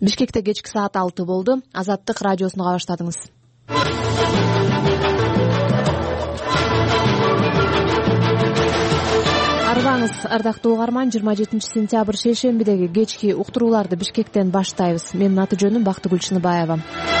Бишкекте кечки саат 6 болду. Азаттык радиосуну баштадыңыз. Арбаңыз, ардактуу угарман, 27 сентябрь шейшембидеги кечки уктурууларды Бишкектен баштайбыз. Менин аты жөнүм Бактыгүл Чыныбаева.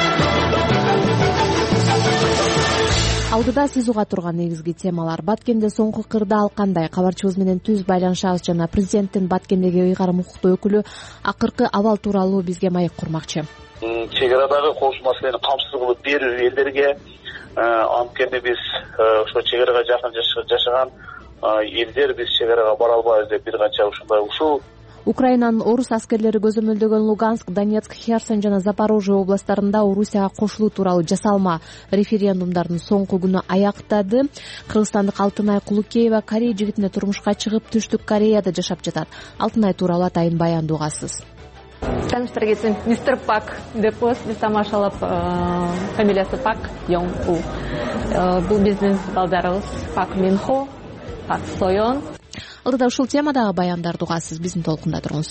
Алдыда сиз уга турган негизги темалар. Баткенде соңку кырдаал кандай? Кабарчыбыз менен түз байланышабыз жана президенттин Баткендеги ыйгарым укуктуу өкүлү акыркы абал тууралуу бизге маек курмакчы. Чек арадагы коопсуз маселени камсыз кылып берүү элдерге, анткени биз ошо чек арага жакын жашаган элдер биз чек арага бара албайбыз деп бир канча ушундай ушул. Украинанын орус аскерлери көзөмөлдөгөн Луганск, Донецк, Херсон жана Запорожье областтарында Орусияга кошулуу тууралуу жасалма референдумдардын соңку күнү аяктады. Кыргызстандык Алтынай Кулукеева Корея жигитине турмушка чыгып, Түштүк Кореяда жашап жатат. Алтынай тууралуу атайын баянды угасыз. Таныштыра кетсем, мистер Пак деп коебуз, биз тамашалап, фамилиясы Пак Йонг-у. Бул биздин балдарыбыз Пак Минхо, Пак Соён. Алдыда ушул темадагы баяндарды угасыз, биздин толкунда туруңуз.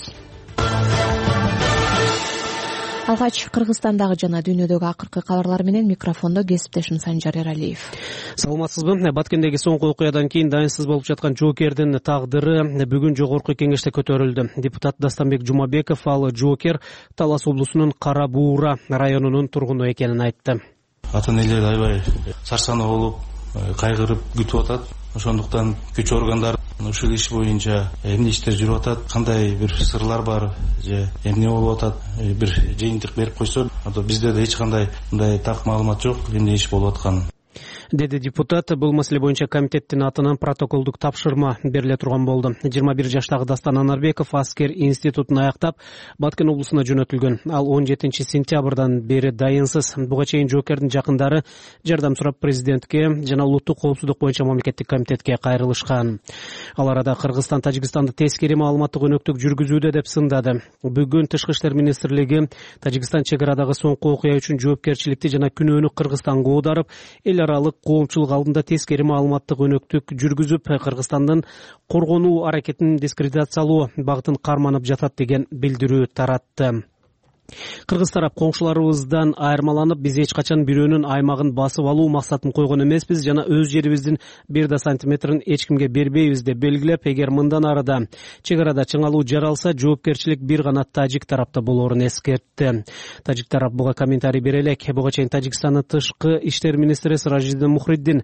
Алгач Кыргызстандагы жана дүйнөдөгү акыркы кабарлар менен микрофондо кесиптешим Санжар Эралиев. Саламатсызбы? Баткендеги соңку окуядан кийин дайынсыз болуп жаткан жоокердин тагдыры бүгүн жогорку кеңеште көтөрүлдү. Депутат Дастамбек Жумабеков ал жоокер Талас облусунун Кара Буура районунун тургуну экенин айтты. Ата-энелер аябай сарсанаа болуп, кайгырып күтүп атат. Ошондуктан күч органдар ушул иш боюнча эмне иштер жүрүп атат, кандай бир сырлар бар же эмне болуп атат, бир жыйынтык берип койсо, бизде да эч кандай мындай так маалымат жок, эмне иш болуп атканын. Деди депутат. Бул маселе боюнча комитеттин атынан протоколдук тапшырма бериле турган болду. 21 жаштагы Дастан Анарбеков аскер институтун аяктап, Баткен облусуна жөнөтүлгөн. Ал 17 сентябрдан бери дайынсыз. Буга чейин жоокердин жакындары жардам сурап президентке жана улуттук коопсуздук боюнча мамлекеттик комитетке кайрылышкан. Ал арада Кыргызстан Тажикстанды тескери маалыматтык өнөктүк жүргүзүүдө деп сындады. Бүгүн Тышкы иштер министрлиги Тажикстан чек арадагы соңку окуя үчүн жоопкерчиликти жана күнөөнү Кыргызстанга оодарып, эл аралык коомчулук алдында тескери маалыматтык өнөктүк жүргүзүп, Кыргызстандын коргонуу аракетин дискредитациялоо багытын карманып жатат деген билдирүү таратты. Кыргыз тарап коңшуларыбыздан айырмаланып, биз эч качан бирөөнүн аймагын басып алуу максатын койгон эмеспиз жана өз жерибиздин бир да сантиметрин эч кимге бербейбиз деп белгилеп, эгер мындан арыда чек арада чыңалуу жаралса, жоопкерчилик бир гана тажик тарапта болоорун эскертти. Тажик тарап буга комментарий бере элек. Буга чейин Тажикстандын тышкы иштер министри Сиражиддин Мухриддин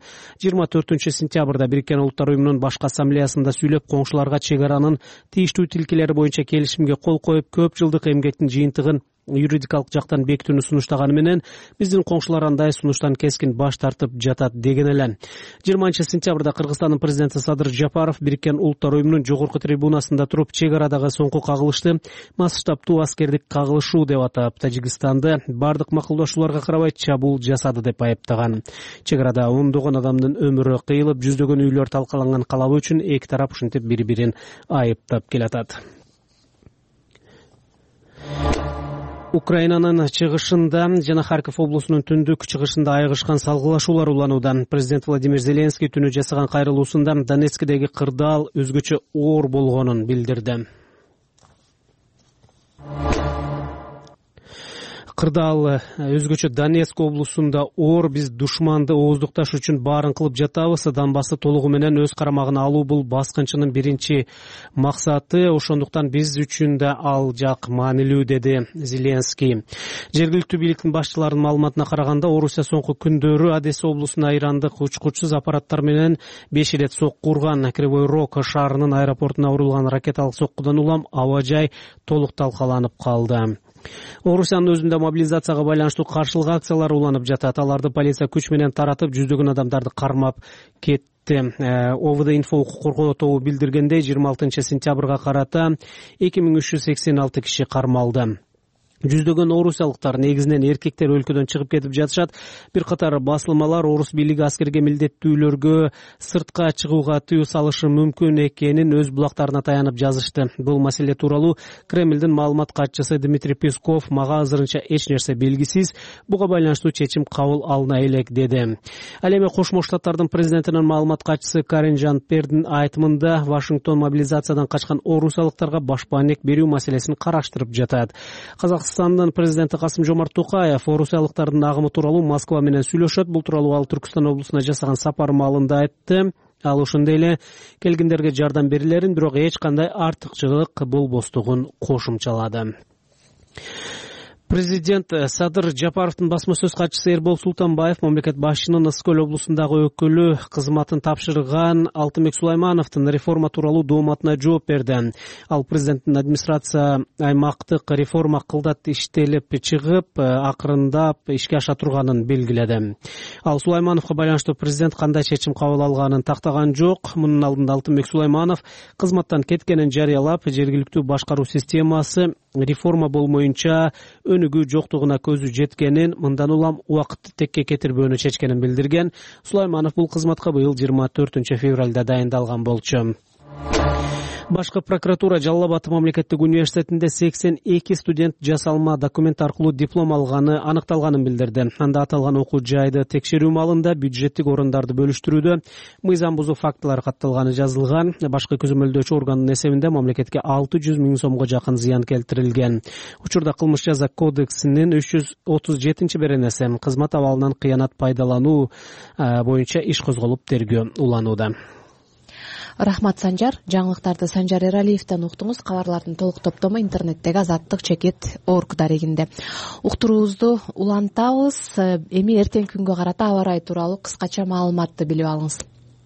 24 сентябрда Бириккен Улуттар уюмунун башкы ассамблеясында сүйлөп, коңшуларга чек аранын тийиштүү тилкелери боюнча келишимге кол коюп, көп жылдык эмгектин жыйынтыгын юридикалык жактан бекитүүнү сунуштаганы менен биздин коңшулар андай сунуштан кескин баш тартып жатат деген эле. 20 сентябрда Кыргызстандын президенти Садыр Жапаров Бириккен Улуттар уюмунун жогорку трибунасында туруп, чек арадагы соңку кагылышты масштабтуу аскердик кагылышуу деп атап, Тажикстанды бардык макулдашууларга карабай чабуул жасады деп айыптаган. Чек арада ондогон адамдын өмүрү кыйылып, жүздөгөн үйлөр талкаланган калабы үчүн эки тарап ушинтип бири-бирин айыптап келатат. Украинанын чыгышында жана Харьков облусунун түндүк-чыгышында айыгышкан салгылашуулар уланууда. Президент Владимир Зеленский түнү жасаган кайрылуусунда Донецкдеги кырдаал өзгөчө оор болгонун билдирди. Кырдаал өзгөчө Донецк облусунда оор, биз душманды ооздукташ үчүн баарын кылып жатабыз. Донбассты толугу менен өз карамагына алуу бул баскынчынын биринчи максаты. Ошондуктан биз үчүн да ал жак маанилүү, деди Зеленский. Жергиликтүү бийликтин башчыларынын маалыматына караганда, Орусия соңку күндөрү Одесса облусуна ирандык учкучсуз аппараттар менен 5 ирет сокку урган. Кривой Рог шаарынын аэропортуна урулган ракеталык соккудан улам аба жай толук талкаланып калды. Орусиянын өзүндө мобилизацияга байланыштуу каршылык акциялар уланып жатат. Аларды полиция күч менен таратып, жүздөгөн адамдарды кармап кетти. ОВД инфо укук коргоо тобу билдиргендей, 26 сентябрга карата 2386 киши кармалды. Жүздөгөн орусиялыктар, негизинен эркектер, өлкөдөн чыгып кетип жатышат. Бир катар басылмалар орус бийлиги аскерге милдеттүүлөргө сыртка чыгууга тыюу салышы мүмкүн экенин өз булактарына таянып жазышты. Бул маселе тууралуу Кремлдин маалымат катчысы Дмитрий Песков мага азырынча эч нерсе белгисиз, буга байланыштуу чечим кабыл алына элек, деди. Ал эми Кошмо Штаттардын президентинин маалымат катчысы Карин Жан-Пердин айтымында Вашингтон мобилизациядан качкан орусиялыктарга башпаанек берүү маселесин караштырып жатат. Кыргызстандын президенти Касым-Жомарт Токаев орусиялыктардын агымы тууралуу Москва менен сүйлөшөт. Бул тууралуу ал Түркүстан облусуна жасаган сапары маалында айтты. Ал ошондой эле келгендерге жардам берилерин, бирок эч кандай артыкчылык болбостугун кошумчалады. Президент Садыр Жапаровдун басма сөз катчысы Эрбол Султанбаев мамлекет башчынын Ысык Көл облусундагы өкүлү кызматын тапшырган Алтынбек Сулаймановдун реформа тууралуу дооматына жооп берди. Ал президенттин администрация аймактык реформа кылдат иштелип чыгып, акырындап ишке аша турганын белгиледи. Ал Сулаймановго байланыштуу президент кандай чечим кабыл алганын тактаган жок. Мунун алдында Алтынбек Сулайманов кызматтан кеткенин жарыялап, жергиликтүү башкаруу системасы реформа болмоюнча өнүгүү жоктугуна көзү жеткенин, мындан улам убакытты текке кетирбөөнү чечкенин билдирген. Сулайманов бул кызматка быйыл 24 февралда дайындалган болчу. Башкы прокуратура Жалал Абад мамлекеттик университетинде 82 студент жасалма документ аркылуу диплом алганы аныкталганын билдирди. Анда аталган окуу жайды текшерүү маалында бюджеттик орундарды бөлүштүрүүдө мыйзам бузуу фактылары катталганы жазылган. Башкы көзөмөлдөөчү органдын эсебинде мамлекетке 600 миң сомго жакын зыян келтирилген. Учурда кылмыш жаза кодексинин 337-беренеси кызмат абалынан кыянат пайдалануу боюнча иш козголуп тергөө уланууда. Рахмат, Санжар. Жаңылыктарды Санжар Эралиевден уктуңуз. Кабарлардын толук топтому интернеттеги azаттык.org дарегинде. Уктуруубузду улантабыз. Эми эртең күнгө карата аба ырайы тууралуу кыскача маалыматты билип алыңыз.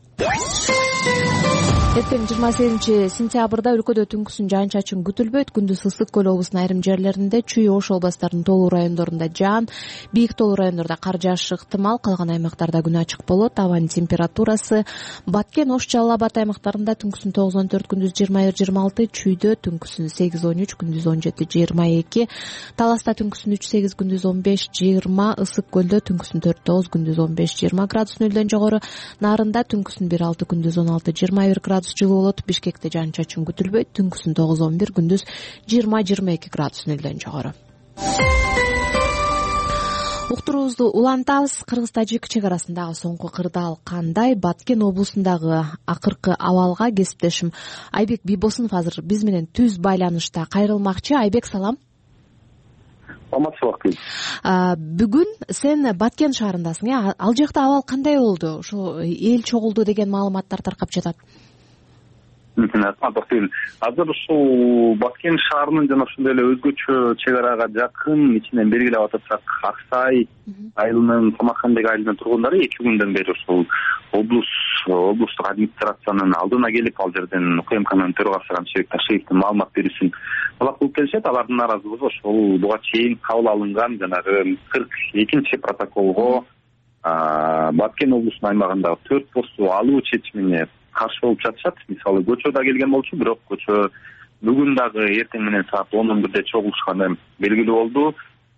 Эртең 28 сентябрда өлкөдө түнкүсүн жаан-чачын күтүлбөйт. Күндүз Ысык Көл облусунун айрым жерлеринде, Чүй, Ош областарынын толуу райондорунда жаан, бийик толуу райондордо кар жаашы ыктымал. Калган аймактарда күн ачык болот. Абанын температурасы Баткен, Ош, Жалал Абад аймактарында түнкүсүн 9-14, күндүз 21-26, Чүйдө түнкүсүн 8-13, күндүз 17-22, Таласта түнкүсүн 3-8, күндүз 15-20, Ысык Көлдө түнкүсүн 4-9, күндүз 15-20 градус нөлдөн жогору, Нарында түнкүсүн 1-6, күндүз 16-21 градус жылуу болот. Бишкекте жаан-чачын күтүлбөйт. Түнкүсүн 9-11, күндүз 20-22 градус нөлдөн жогору. Уктуруубузду улантабыз. Кыргыз-Тажик чек арасындагы соңку кырдаал кандай? Баткен облусундагы акыркы абалга кесиптешим Айбек Бийбосунов азыр биз менен түз байланышта кайрылмакчы. Айбек, салам. Бүгүн сен Баткен шаарындасың, ал жакта абал кандай болду? Ошо эл чогулду деген маалыматтар таркап жатат. Азыр ушул Баткен шаарынын жана ошондой эле өзгөчө чек арага жакын ичинен белгилеп атышак Аксай айылынын, Самаркандек айылынын тургундары 2 күндөн бери ушул облустук администрациянын алдына келип, ал жерден УКМКнын төрагасы Рамшебек Ташиевдин маалымат берүүсүн талап кылып келишет. Алардын нааразылыгы ошол буга чейин кабыл алынган жанагы 42-чи протоколго Баткен облусунун аймагындагы 4 посту алуу чечимине каршы болуп жатышат. Мисалы, көчө да келген болчу, бирок көчө бүгүн дагы эртең менен саат 10-11 чогулушканы белгилүү болду.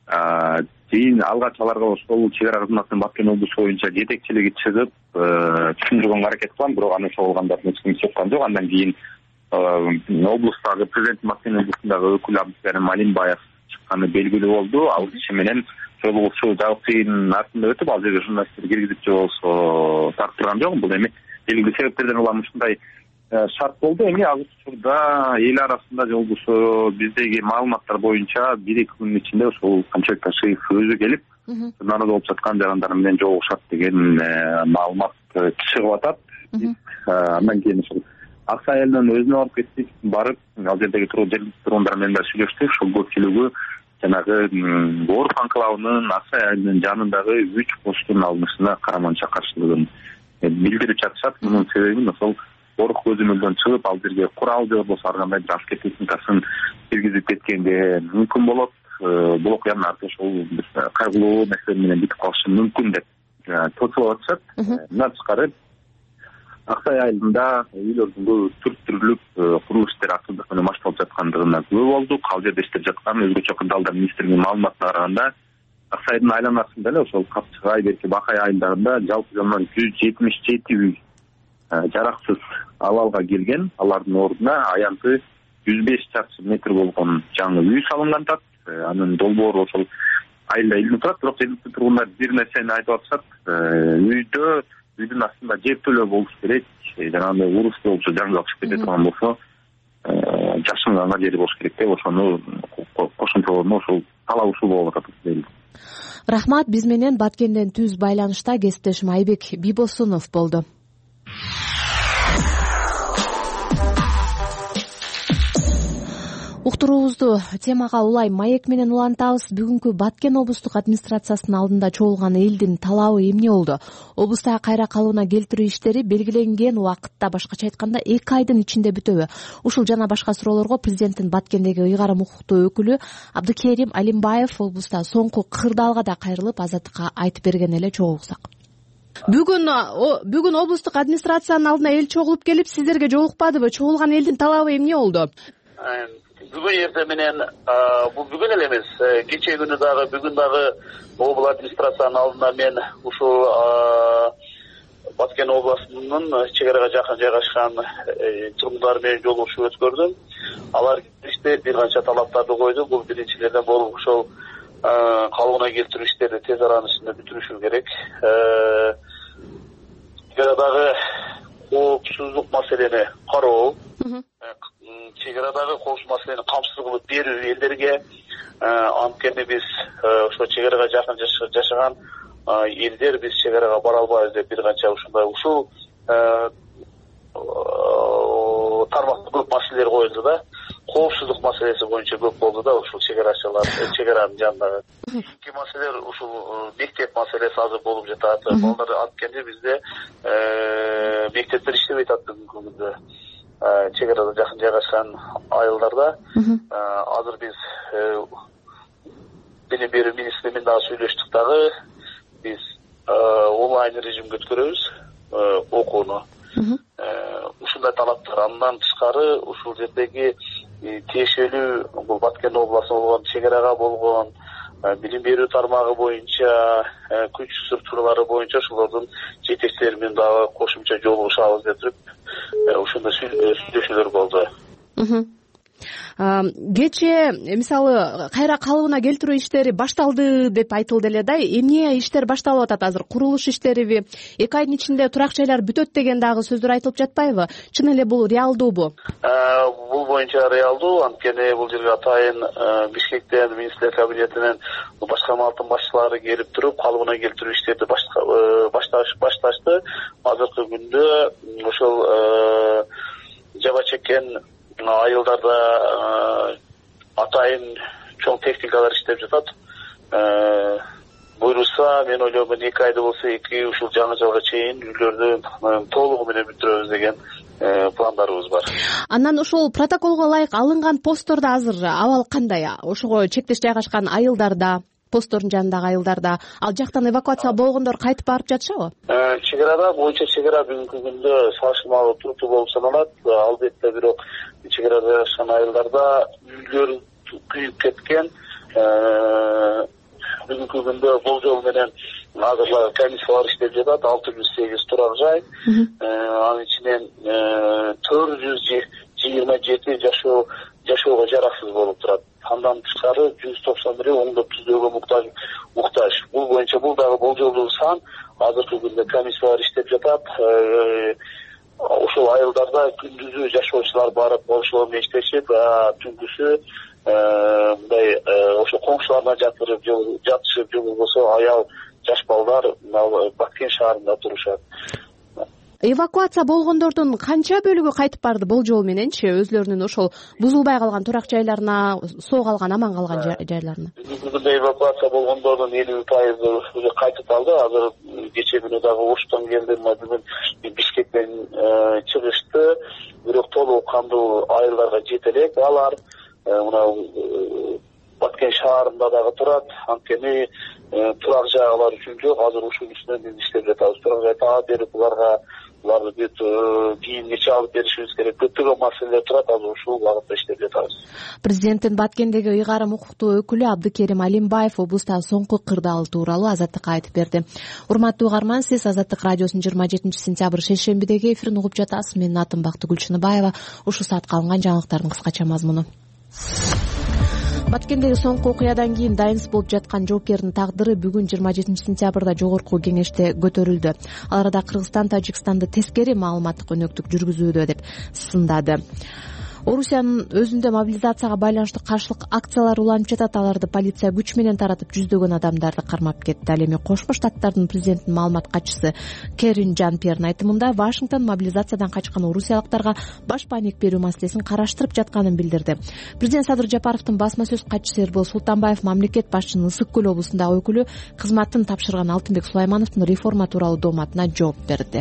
Кийин алгач аларга ошол чек ара кызматынын Баткен облусу боюнча жетекчилиги чыгып, түшүндүргөнгө аракет кылган, бирок аны чогулгандардын эч ким чыккан жок. Андан кийин облустагы президент Баткен облусундагы өкүл Абдыкерим Малимбаев чыкканы белгилүү болду. Ал киши менен жолугушуу жабык артында өтүп, ал жерге журналисттер киргизип же болсо тартырган жок. Бул эми белгилүү себептерден улам ушундай шарт болду. Эми азыр учурда эл арасында жолугушуу биздеги маалыматтар боюнча 1-2 күнүн ичинде ошол Камчыбек Ташиев өзү келип, нааразы болуп жаткан жарандар менен жолугушат деген маалымат чыгып атат. Андан кийин ошол Аксай айылынан өзүнө барып кеттик, барып ал жердеги тургундар менен да сүйлөштүк. Ошол көпчүлүгү жанагы Орус анклавынын Аксай айылынын жанындагы 3 посттун алынышына караманча каршылыгын билдирип жатышат. Мунун себебин ошол Орус көзөмөлдөн чыгып, ал жерге курал же болбосо ар кандай бир аскер техникасын киргизип кеткенге мүмкүн болот. Бул окуянын арты ошол бир кайгылуу нерсе менен бүтүп калышы мүмкүн деп тосуп атышат. Мындан тышкары Аксай айылында үйлөрдүн түртүрүлүп, курулуш иштери активдик менен башталып жаткандыгына күбө болдук. Ал жерде иштеп жаткан өзгөчө кырдаалдар министрлигинин маалыматына караганда, Аксайдын айланасында эле ошол Капчыгай, Берке, Бакай айылдарында жалпы жонунан 177 үй жараксыз абалга келген. Алардын ордуна аянты 105 чарчы метр болгон жаңы үй салынган атат. Анын долбоору ошол айылда илинип турат, бирок жергиликтүү тургундар бир нерсени айтып атышат. Үйдүн астында жертөлө болуш керек, жанагындай урус болчу жаңгал чыгып кете турган болсо, жашынганга жери болуш керек деп ошону кошумчалоону ошол талап ушул болуп атат дейм. Рахмат. Биз менен Баткенден түз байланышта кесиптешим Айбек Бибосунов болду. Уктуруубузду темага улай маек менен улантабыз. Бүгүнкү Баткен облустук администрациясынын алдында чогулган элдин талабы эмне болду? Облустагы кайра калыбына келтирүү иштери белгиленген убакытта, башкача айтканда 2 айдын ичинде бүтөбү? Ушул жана башка суроолорго президенттин Баткендеги ыйгарым укуктуу өкүлү Абдыкерим Алимбаев облустагы соңку кырдаалга да кайрылып, Азаттыкка айтып берген эле. Чогулсак. Бүгүн облустук администрациянын алдына эл чогулуп келип, сиздерге жолукпадыбы? Чогулган элдин талабы эмне болду? Бүгүн эртең менен, бул бүгүн эле эмес, кечээ күнү дагы, бүгүн дагы облус администрациянын алдына мен ушул Баткен областынын чек арага жакын жайгашкан тургундары менен жолугушуу өткөрдүм. Алар келишти, бир канча талаптарды койду. Бул биринчилерден болуп ошол калыбына келтирүү иштерди тез аранын ичинде бүтүрүшү керек. Чек арадагы коопсуздук маселени кароо, чек арадагы коопсуздук маселени камсыз кылып берүү элдерге, анткени биз ошо чек арага жакын жашаган элдер биз чек арага бара албайбыз деп бир канча ушул тармакта көп маселелер коюлду да. Коопсуздук маселеси боюнча көп болду да, ушул чек аранын жанындагы. Эки маселелер ушул мектеп маселеси азыр болуп жатат. Балдар анткени бизде мектептер иштебей атат бүгүнкү күндө. Чек арада жакын жайгашкан айылдарда азыр биз билим берүү министрлигинин дагы сүйлөштүк дагы, биз онлайн режимге өткөрөбүз окууну. Ушундай талаптар. Андан тышкары ушул жердеги тиешелүү бул Баткен областында болгон чек арага болгон билим берүү тармагы боюнча, күч структуралары боюнча ошолордун жетекчилери менен дагы кошумча жолугушабыз деп туруп ушундай сүйлөшүүлөр болду. Кечээ мисалы кайра калыбына келтирүү иштери башталды деп айтылды эле да. Эмне иштер башталып атат азыр? Курулуш иштериби? 2 айдын ичинде турак жайлар бүтөт деген дагы сөздөр айтылып жатпайбы? Чын эле бул реалдуубу? Бул боюнча реалдуу. Анткени бул жерге атайын Бишкектен, министрлер кабинетинен башкармалыктын башчылары келип туруп, калыбына келтирүү иштерди башташты. Азыркы күндө ошол жаба чеккен айылдарда атайын чоң техникалар иштеп жатат. Буйруса, мен ойлоймун 2 айда болсо 2 ушул жаңы жылга чейин үйлөрдү толугу менен бүтүрөбүз деген пландарыбыз бар. Андан ушул протоколго ылайык алынган посттордо азыр абал кандай? Ошого чектеш жайгашкан айылдарда, посттордун жанындагы айылдарда ал жактан эвакуация болгондор кайтып барып жатышабы? Чек арада боюнча чек ара бүгүнкү күндө салыштырмалуу туруктуу болуп саналат. Албетте бирок чек арада жашаган айылдарда үйлөр күйүп кеткен. Бүгүнкү күндө болжол менен азыр комиссиялар иштеп жатат. 608 турак жай, анын ичинен 427 жашоого жараксыз болуп турат. Андан тышкары 191 оңдоп түзөөгө муктаж. Бул боюнча бул дагы болжолдуу сан. Азыркы күндө комиссиялар иштеп жатат. Ошол айылдарда күндүзү жашоочулар барып ошол менен иштешет, түнкүсү мындай ошо коңшуларына жатышып же болбосо аял жаш балдар Баткен шаарында турушат. Эвакуация болгондордун канча бөлүгү кайтып барды болжол мененчи? Өзлөрүнүн ошол бузулбай калган турак жайларына, соо калган, аман калган жайларына? Бүгүнкү күндө эвакуация болгондордун 50% уже кайтып алды. Азыр кечээ күнү дагы Оштон келдим, бүгүн Бишкектен чыгышты. Бирок толук кандуу айылдарга жете элек. Алар мына Баткен шаарында дагы турат. Анткени турак жай алар үчүн жок. Азыр ушул үстүнөн биз иштеп жатабыз. Турак жай таап берип буларды бүт кийимгече алып беришибиз керек. Көптөгөн маселелер турат. Азыр ушул багытта иштеп жатабыз. Президенттин Баткендеги ыйгарым укуктуу өкүлү Абдыкерим Алимбаев облустагы соңку кырдаал тууралуу Азаттыкка айтып берди. Урматтуу угарман, сиз Азаттык радиосунун 27 сентябрь шейшембидеги эфирин угуп жатасыз. Менин атым Бактыгүл Гүлчыныбаева. Ушул саатка алынган жаңылыктардын кыскача мазмуну. Баткендеги соңку окуядан кийин дайынсыз болуп жаткан жоокердин тагдыры бүгүн 27 сентябрда жогорку кеңеште көтөрүлдү. Ал арада Кыргызстан Тажикстанды тескери маалыматтык өнөктүк жүргүзүүдө деп сындады. Орусиянын өзүндө мобилизацияга байланыштуу каршылык акциялар уланып жатат. Аларды полиция күч менен таратып, жүздөгөн адамдарды кармап кетти. Ал эми Кошмо Штаттардын президентинин маалымат катчысы Керин Жан-Пьердин айтымында Вашингтон мобилизациядан качкан орусиялыктарга баш паник берүү маселесин караштырып жатканын билдирди. Президент Садыр Жапаровдун басма сөз катчысы Эрбол Султанбаев мамлекет башчынын Ысык көл облусундагы өкүлү кызматын тапшырган Алтынбек Сулаймановдун реформа тууралуу дооматына жооп берди.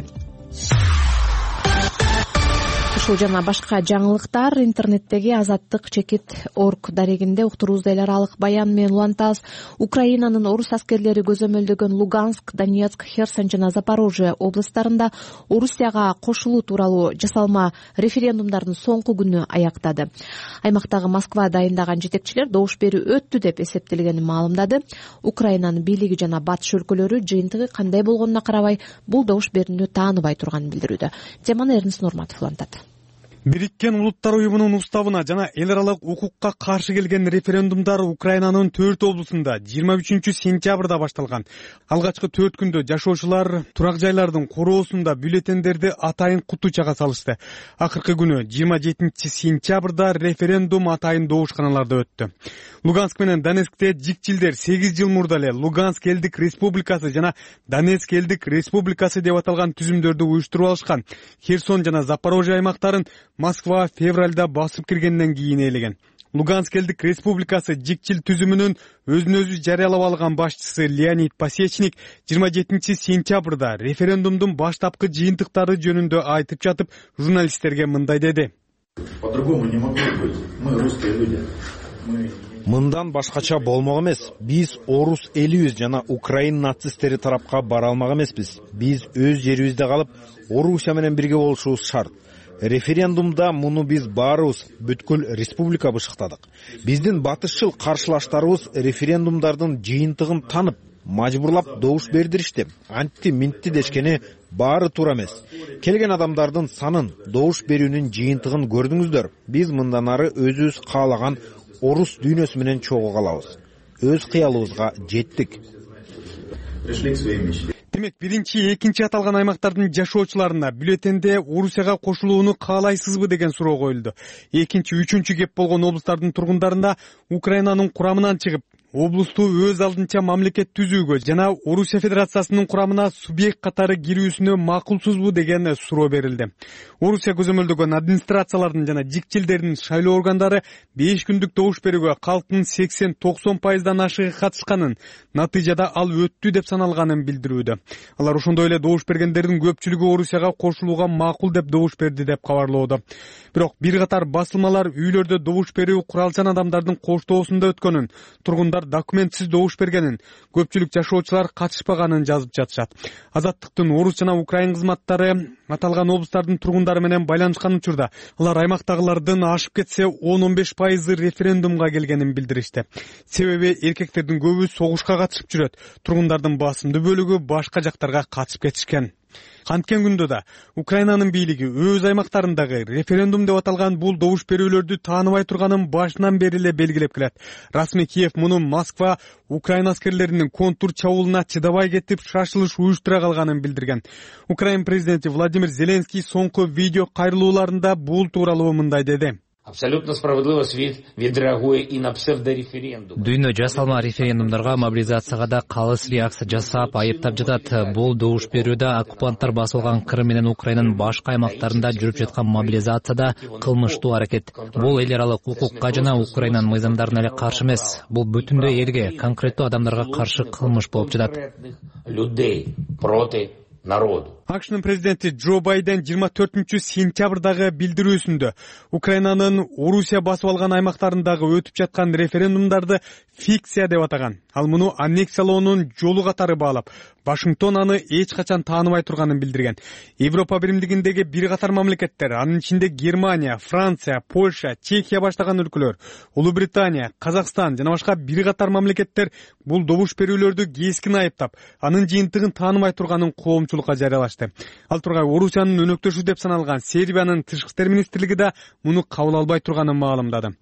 Ушул жана башка жаңылыктар интернеттеги azattik.org дарегинде уктуруубузду эл аралык баян менен улантабыз. Украинанын орус аскерлери көзөмөлдөгөн Луганск, Донецк, Херсон жана Запорожье областарында Орусияга кошулуу тууралуу жасалма референдумдардын соңку күнү аяктады. Аймактагы Москва дайындаган жетекчилер добуш берүү өттү деп эсептелгенин маалымдады. Украинанын бийлиги жана батыш өлкөлөрү жыйынтыгы кандай болгонуна карабай бул добуш берүүнү тааныбай турганын билдирүүдө. Теманы Эрнис Нурматов улантат. Бириккен Улуттар уюмунун уставына жана эл аралык укукка каршы келген референдумдар Украинанын 4 облусунда 23 сентябрда башталган. Алгачкы 4 күндө жашоочулар турак жайлардын короосунда бюллетендерди атайын кутучага салышты. Акыркы күнү 27 сентябрда референдум атайын добушканаларда өттү. Луганск менен Донецкте жикчилдер 8 жыл мурда эле Луганск элдик республикасы жана Донецк элдик республикасы деп аталган түзүмдөрдү уюштуруп алышкан. Херсон жана Запорожье аймактарын Москва февралда басып киргенден кийин ээлеген. Луганск элдик республикасы жикчил түзүмүнүн өзүн өзү жарыялап алган башчысы Леонид Пасечник 27 сентябрда референдумдун баштапкы жыйынтыктары жөнүндө айтып жатып, журналисттерге мындай деди. По-другому не могло быть. Мы русские люди. Мындан башкача болмок эмес. Биз орус элибиз жана Украин нацисттери тарапка бара алмак эмеспиз. Биз өз жерибизде калып, Орусия менен бирге болушубуз шарт. Референдумда муну биз баарыбыз бүткүл республика бышыктадык. Биздин батышчыл каршылаштарыбыз референдумдардын жыйынтыгын танып, мажбурлап добуш бердиришти. Антти минтти дешкени баары туура эмес. Келген адамдардын санын, добуш берүүнүн жыйынтыгын көрдүңүздөр. Биз мындан ары өзүбүз каалаган орус дүйнөсү менен чогуу калабыз. Өз кыялыбызга жеттик. Демек, биринчи, экинчи аталган аймактардын жашоочуларына бюллетенде Орусияга кошулууну каалайсызбы деген суроо коюлду. Экинчи, үчүнчү кеп болгон облустардын тургундарына Украинанын курамынан чыгып, облусту өз алдынча мамлекет түзүүгө жана Орусия Федерациясынын курамына субъект катары кирүүсүнө макулсузбу деген суроо берилди. Орусия көзөмөлдөгөн администрациялардын жана жикчилдердин шайлоо органдары 5 күндүк добуш берүүгө калктын 80-90% ашыгы катышканын, натыйжада ал өттү деп саналганын билдирүүдө. Алар ошондой эле добуш бергендердин көпчүлүгү Орусияга кошулууга макул деп добуш берди деп кабарлоодо. Бирок бир катар басылмалар үйлөрдө добуш берүү куралчан адамдардын коштоосунда өткөнүн, тургундар документсиз добуш бергенин, көпчүлүк жашоочулар катышпаганын жазып жатышат. Азаттыктын орус жана украин кызматтары аталган облустардын тургундары менен байланышкан учурда алар аймактагылардын ашып кетсе 10-15% референдумга келгенин билдиришти. Себеби эркектердин көбү согушка катышып жүрөт, тургундардын басымдуу бөлүгү башка жактарга катышып кетишкен. Канткен күндө да Украинанын бийлиги өз аймактарындагы референдум деп аталган бул добуш берүүлөрдү тааныбай турганын башынан бери эле белгилеп келет. Расмий Киев муну Москва Украин аскерлеринин контур чабуулуна чыдабай кетип, шашылыш уюштура калганын билдирген. Украин президенти Владимир Зеленский соңку видео кайрылууларында бул тууралуу мындай деди. Абсолютно справедливо свет відреагує і на псевдореферендум. Дүйнө жасалма референдумдарга, мобилизацияга да калыс реакция жасап, айыптап жатат. Бул добуш берүүдө оккупанттар басылган Крым менен Украинанын башка аймактарында жүрүп жаткан мобилизацияда кылмыштуу аракет. Бул эл аралык укукка жана Украинанын мыйзамдарына эле каршы эмес. Бул бүтүндөй элге, конкреттүү адамдарга каршы кылмыш болуп жатат. Людей проти народу. АКШнын президенти Джо Байден 24 сентябрдагы билдирүүсүндө Украинанын Орусия басып алган аймактарындагы өтүп жаткан референдумдарды фикция деп атаган. Ал муну аннексиялоонун жолу катары баалап, Вашингтон аны эч качан тааныбай турганын билдирген. Европа биримдигиндеги бир катар мамлекеттер, анын ичинде Германия, Франция, Польша, Чехия баштаган өлкөлөр, Улуу Британия, Казакстан жана башка бир катар мамлекеттер бул добуш берүүлөрдү кескин айыптап, анын жыйынтыгын тааныбай турганын коомчулукка жарыялашты. Ал тургай Орусиянын өнөктөшү деп саналган Сербиянын тышкы иштер министрлиги да муну кабыл албай турганын маалымдады.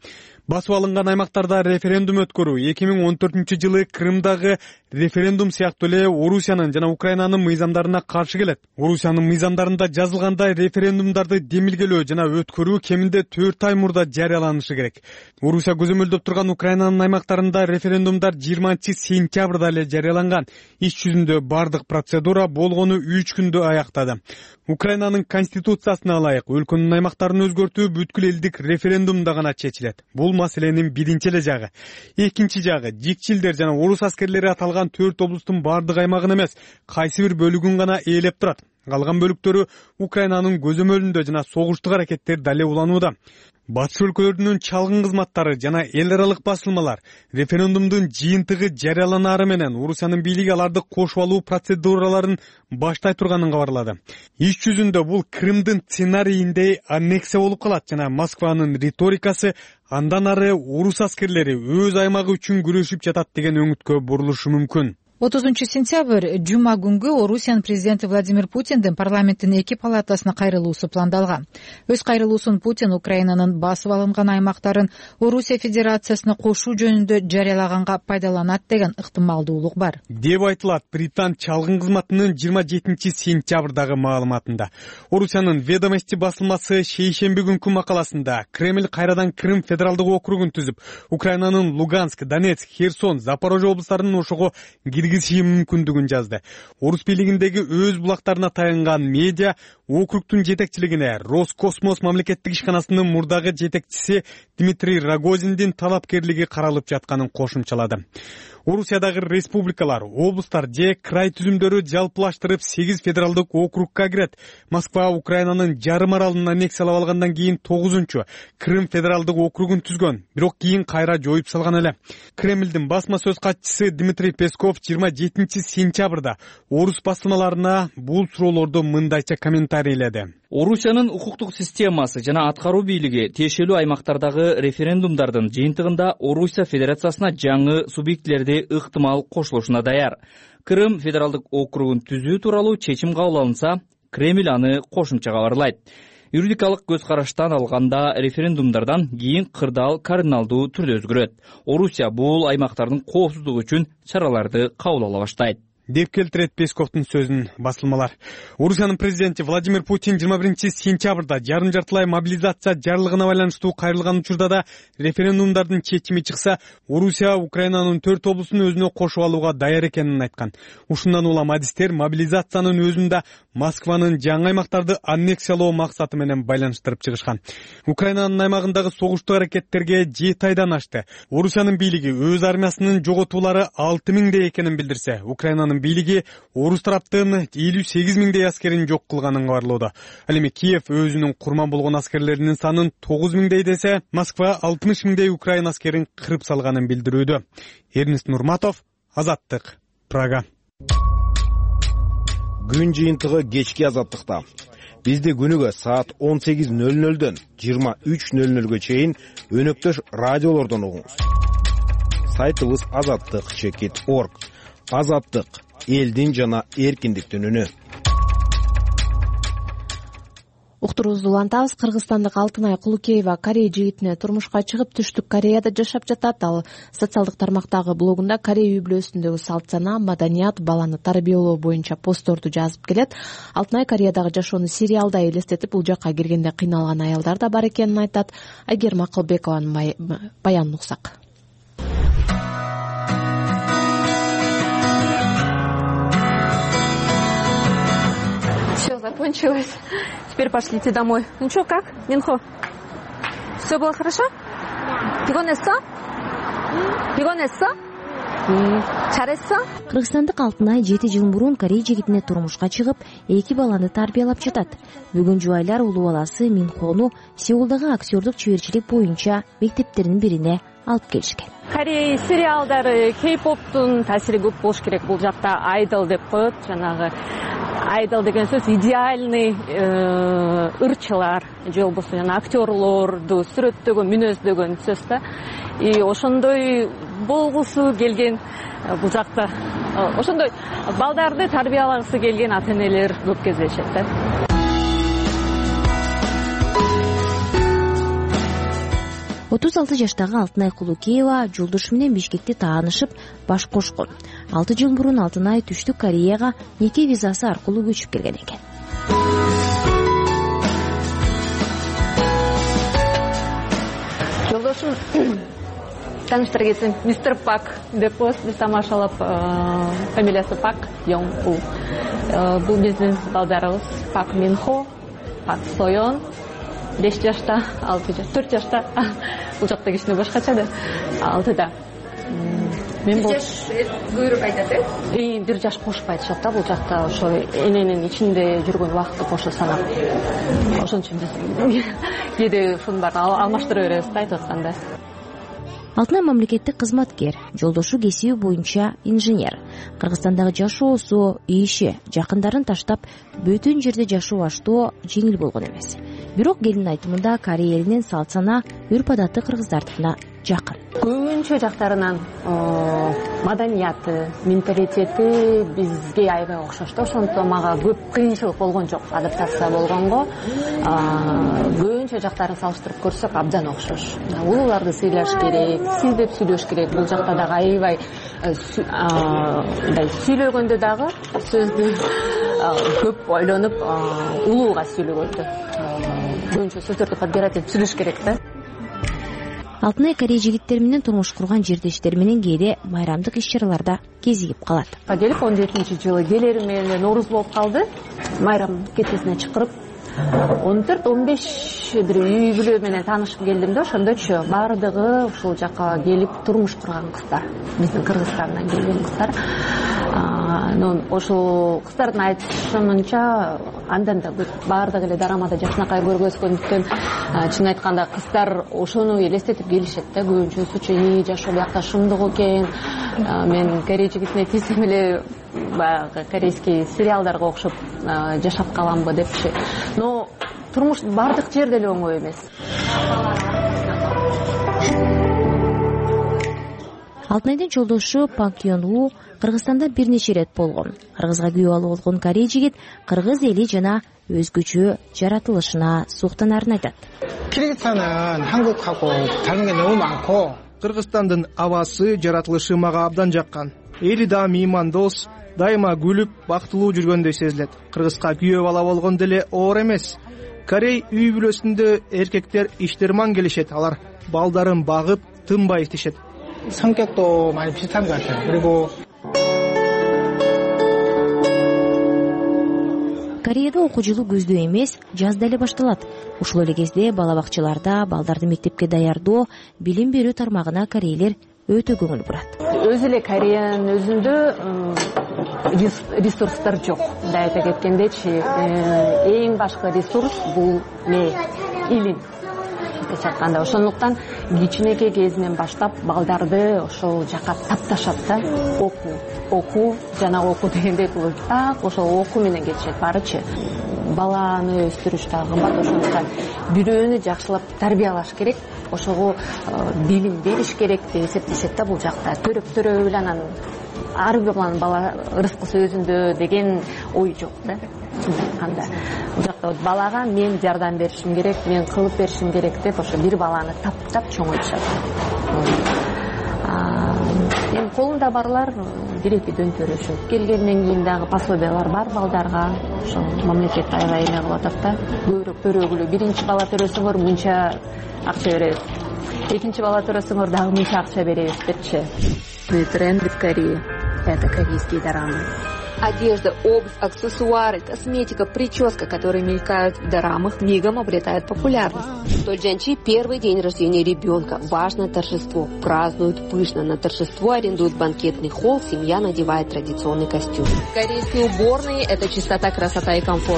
Басып алынган аймактарда референдум өткөрүү 2014-жылы Крымдагы референдум сыяктуу эле Орусиянын жана Украинанын мыйзамдарына каршы келет. Орусиянын мыйзамдарында жазылгандай референдумдарды демилгелөө жана өткөрүү кеминде 4 ай мурда жарыяланышы керек. Орусия көзөмөлдөп турган Украинанын аймактарында референдумдар 20-сентябрда эле жарыяланган. Иш жүзүндө бардык процедура болгону 3 күндө аяктады. Украинанын конституциясына ылайык өлкөнүн аймактарын өзгөртүү бүткүл элдик референдумда гана чечилет. Бул маселенин биринчи эле жагы. Экинчи жагы жикчилдер жана орус аскерлери аталган 4 облустун бардык аймагын эмес, кайсы бир бөлүгүн гана ээлеп турат. Калган бөлүктөрү Украинанын көзөмөлүндө жана согуштук аракеттер дале уланууда. Батыш өлкөлөрүнүн чалгын кызматтары жана эл аралык басылмалар референдумдун жыйынтыгы жарыяланары менен Орусиянын бийлиги аларды кошуп алуу процедураларын баштай турганын кабарлады. Иш жүзүндө бул Крымдын сценарийиндей аннексия болуп калат жана Москванын риторикасы андан ары орус аскерлери өз аймагы үчүн күрөшүп жатат деген өңүткө бурулушу мүмкүн. 30 сентябрь жума күнгү Орусиянын президенти Владимир Путиндин парламенттин 2 палатасына кайрылуусу пландалган. Өз кайрылуусун Путин Украинанын басып алынган аймактарын Орусия Федерациясына кошуу жөнүндө жарыялаганга пайдаланат деген ыктымалдуулук бар. Деп айтылат Британ чалгын кызматынын 27 сентябрдагы маалыматында. Орусиянын Ведомости басылмасы шейшемби күнкү макаласында Кремль кайрадан Крым федералдык округун түзүп, Украинанын Луганск, Донецк, Херсон, Запорожье облустарынын ошого мүмкүндүгүн жазды. Орус бийлигиндеги өз булактарына таянган медиа округтун жетекчилигине Роскосмос мамлекеттик ишканасынын мурдагы жетекчиси Дмитрий Рогозиндин талапкерлиги каралып жатканын кошумчалады. Орусиядагы республикалар, облустар же край түзүмдөрү жалпылаштырып 8 федералдык округка кирет. Москва Украинанын жарым аралын аннексиялап алгандан кийин 9-чу Крым федералдык округун түзгөн, бирок кийин кайра жоюп салган эле. Кремлдин басма сөз катчысы Дмитрий Песков 27 сентябрда орус басылмаларына бул суроолорду мындайча комментарийледи. Орусиянын укуктук системасы жана аткаруу бийлиги тиешелүү аймактардагы референдумдардын жыйынтыгында Орусия Федерациясына жаңы субъектилерди ыктымал кошулушуна даяр. Крым федералдык округун түзүү тууралуу чечим кабыл алынса, Кремль аны кошумча кабарлайт. Юридикалык көз караштан алганда референдумдардан кийин кырдаал кардиналдуу түрдө өзгөрөт. Орусия бул аймактардын коопсуздугу үчүн чараларды кабыл ала баштайт. Деп келтирет Песковдун сөзүн басылмалар. Орусиянын президенти Владимир Путин 21 сентябрда жарым жартылай мобилизация жарлыгына байланыштуу кайрылган учурда да референдумдардын чечими чыкса, Орусия Украинанын 4 облусун өзүнө кошуп алууга даяр экенин айткан. Ушундан улам адистер мобилизациянын өзүндө Москванын жаңы аймактарды аннексиялоо максаты менен байланыштырып чыгышкан. Украинанын аймагындагы согуштук аракеттерге 7 айдан ашты. Орусиянын бийлиги өз армиясынын жоготуулары 6000 экенин билдирсе, Украинанын бийлиги орус тараптын 58.000 аскерин жок кылганын кабарлоодо. Ал эми Киев өзүнүн курман болгон аскерлеринин санын 9.000 десе, Москва 60.000 Украин аскерин кырып салганын билдирүүдө. Эрнест Нурматов, Азаттык, Прага. Күн жыйынтыгы кечки Азаттыкта. Бизди күнүгө саат 18:00дөн 23:00га чейин өнөктөш радиолордон угуңуз. Сайтыбыз azattik.org. Азаттык — элдин жана эркиндиктин үнү. Уктуруубузду улантабыз. Кыргызстандык Алтынай Кулукеева Корея жигитине турмушка чыгып, Түштүк Кореяда жашап жатат. Ал социалдык тармактагы блогунда Корея үй-бүлөсүндөгү салт сана, маданият, баланы тарбиялоо боюнча постторду жазып келет. Алтынай Кореядагы жашоону сериалда элестетип, бул жакка келгенде кыйналган аялдар да бар экенин айтат. Айгерим Акылбекованын баянын уксак. Все закончилось. Теперь пошлите домой. Ну что, как, Минхо? Все было хорошо? Пигонесса? Пигонесса? Чаресса? Кыргызстандык Алтынай 7 жыл мурун Корея жигитине турмушка чыгып, 2 баланы тарбиялап жатат. Бүгүн жубайлар улуу баласы Минхону Сеулдагы актерлук чеберчилик боюнча мектептердин бирине алып келишкен. Корея сериалдары, кей-поптун таасири көп болуш керек. Бул жакта айдол деп коет. Жанагы айдол деген сөз идеальный ырчылар же болбосо жана актерлорду сүрөттөгөн, мүнөздөгөн сөз да. И ошондой болгусу келген бул жакта, ошондой балдарды тарбиялагысы келген ата-энелер көп кездешет да. 36 жаштагы Алтынай Кулукеева жолдошу менен Бишкекте таанышып баш кошкон. 6 жыл мурун Алтынай Түштүк Кореяга неке визасы аркылуу көчүп келген экен. Жолдошум тааныштыра кетсем, мистер Пак деп коет, биз тамашалап, фамилиясы Пак Йонгбу. Бул биздин балдарыбыз Пак Минхо, Пак Соён, 5 жашта, 4 жашта. Бул жакта кичине башкача да, 6да. Мен бул көбүрөөк айтат, бир жаш кошуп айтышат да, бул жакта ошо эненин ичинде жүргөн убакытты кошо санап. Ошон үчүн биз кээде ушунун баарын алмаштыра беребиз да, айтып атканда. Алтынай мамлекеттик кызматкер, жолдошу кесиби боюнча инженер. Кыргызстандагы жашоосу, иши, жакындарын таштап бөтөн жерде жашоо аштоо жеңил болгон эмес. Бирок келин айтымында Корея элинин салт сана, үрп адаты кыргыздардыкына жакын. Көбүнчө жактарынан маданияты, менталитети бизге аябай окшош да, ошондуктан мага көп кыйынчылык болгон жок, адаптация болгонго. Көбүнчө жактарын салыштырып көрсөк абдан окшош. Улууларды сыйлаш керек, сиздеп сүйлөш керек. Бул жакта дагы аябай сүйлөгөндө дагы сөздү көп ойлонуп, улууга сүйлөгөндө көбүнчө сөздөрдү подбирать этип сүйлөш керек да. Алтынай Корея жигиттери менен турмуш курган жердештери менен кээде майрамдык иш-чараларда кезигип калат. Келип 17-жылы келерим менен Нооруз болуп калды. Майрам кечесине чакырып 14-15 бир үй бүлө менен таанышып келдим да, ошондочу баардыгы ушул жака келип турмуш курган кыздар. Биздин Кыргызстандан келген кыздар. Ошол кыздардын айтышынча андан да көп, баардыгы эле дарамада жакшынакай көргөзгөндүктөн, чын айтканда кыздар ошону элестетип келишет да, көбүнчөсүчү жашоо биякта шымдык экен. Мен Корея жигитине тийсем эле баягы корейский сериалдарга окшоп жашап каламбы депчи. Но турмуш баардык жерде эле оңой эмес. Алтынайдын жолдошу Пак Йонву Кыргызстанда бир нече ирет болгон. Кыргызга күйөө алып болгон Корея жигит кыргыз эли жана өзгөчө жаратылышына суктанарын айтат. Кыргызстандын Хангукхаго 다른 게 너무 많고, Кыргызстандын абасы, жаратылышы мага абдан жаккан. Эли да меймандос, дайыма күлүп, бактылуу жүргөндөй сезилет. Кыргызга күйөө бала болгондо эле оор эмес. Корей үй бүлөсүндө эркектер иштерман келишет, алар балдарын багып, тынбай иштешет. 성격도 많이 비슷한 것 같아요. 그리고 Кореяда окуу жылу күздө эмес, жазда эле башталат. Ушул эле кезде бала бакчаларда балдарды мектепке даярдоо, билим берүү тармагына корейлер өтө көңүл бурат. Өзү эле Кореянын өзүндө ресурстар жок. Да айта кеткендечи, эң башкы ресурс бул илим. Чакканда ошондуктан кичинекей кезинен баштап балдарды ошол жака тапташат да, окуу жана окуу дегенде так ошол окуу менен кетишет барычы. Баланы өстүрүш да кымбат, ошондуктан бирөөнү жакшылап тарбиялаш керек, ошого билим бериш керек деп эсептешет да бул жакта. Төрөп эле анан ар бир бала ырыскысы өзүндө деген ой жок да. Анда бул жакта балага мен жардам беришим керек, мен кылып беришим керек деп ошо бир баланы таптап чоңойтушат. Эми колунда барлар бир-эки дөнтөрөшөт. Келгенден кийин дагы пособиялар бар балдарга. Ошо мамлекет аябай эме кылып атат да. Көбүрөөк төрөгүлө. Биринчи бала төрөсөңөр мынча акча беребиз. Экинчи бала төрөсөңөр дагы мынча акча беребиз депчи. Тренд в Корее — это корейские дорамы. Одежда, обувь, аксессуары, косметика, прическа, которые мелькают в дорамах, мигом обретают популярность. В Тольджанчи первый день рождения ребенка. Важное торжество. Празднуют пышно. На торжество арендуют банкетный холл. Семья надевает традиционный костюм. Корейские уборные — это чистота, красота и комфорт.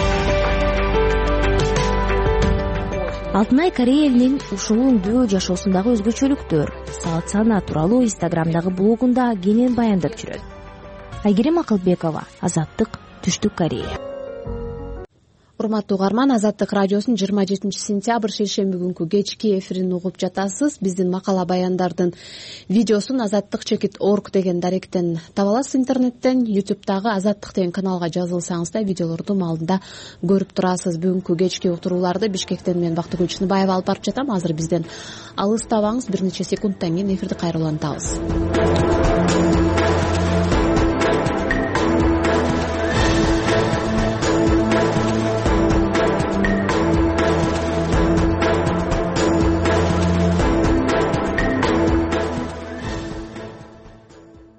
Алтынай Корея элинин ушул үндүү жашоосундагы өзгөчөлүктөр, салт сана тууралуу Инстаграмдагы блогунда кенен баяндап жүрөт. Айгерим Акылбекова, Азаттык, Түштүк Корея. урматтуу угарман, Азаттык радиосунун 27 сентябрь шейшемби күнкү кечки эфирин угуп жатасыз. Биздин макала баяндардын видеосун azattik.org деген даректен таба аласыз интернеттен. YouTube'дагы Азаттык деген каналга жазылсаңыз да видеолорду маалында көрүп турасыз. Бүгүнкү кечки уктурууларды Бишкектен мен Бактыгүл Чыныбаева алып барып жатам. Азыр бизден алыстабаңыз, бир нече секундтан кийин эфирди кайра улантабыз.